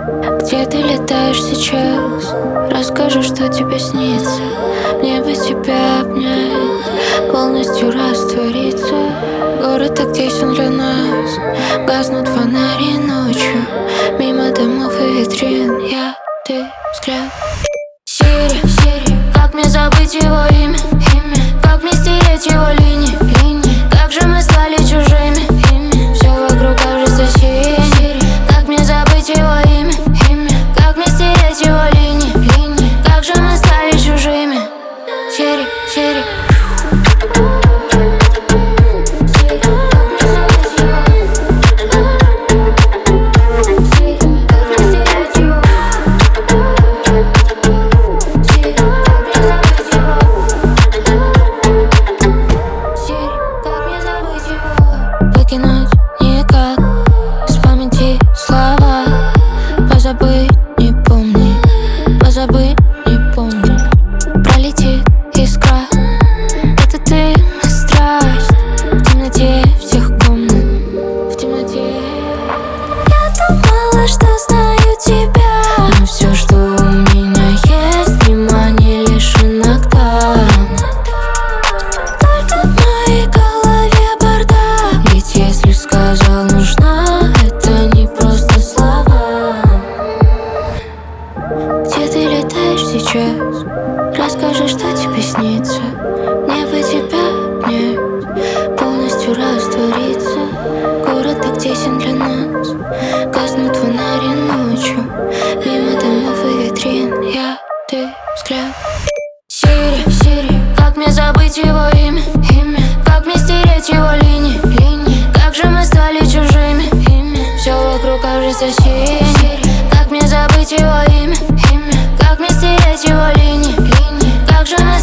Где ты летаешь сейчас? Расскажи, что тебе снится. Мне бы тебя обнять, полностью раствориться. Город так тесен для нас, гаснут фонари ночью. Мимо домов и витрин я, ты, взгляд. Сири, Сири, как мне забыть его имя? Как мне стереть его линии? Как же мы стали чужими? Все вокруг кажется синим. Как мне забыть его имя? Как мне стереть его линии? Как же мы стали чужими? Сири, Сири. Выкинуть никак с памяти слова. Позабыть не помни, позабыть не помни. Пролетит искра, это ты, страсть. В темноте всех комнат, в темноте. Я думала, что знаю тебя, но все, что у меня есть, внимание лишь иногда. Только в моей голове бардак. Ведь если сказал нужна, это не просто слова. Где ты летаешь сейчас? Расскажи, что тебе снится. Мне бы тебя обнять, полностью раствориться. Город так тесен для нас, гаснут фонари ночью. Мимо домов и витрин я, ты, взгляд. Сири, Сири, как мне забыть его имя? Как мне стереть его линии? Как же мы стали чужими? Все вокруг кажется синим. Как мне забыть его имя? Как мне стереть его линии? Как же мы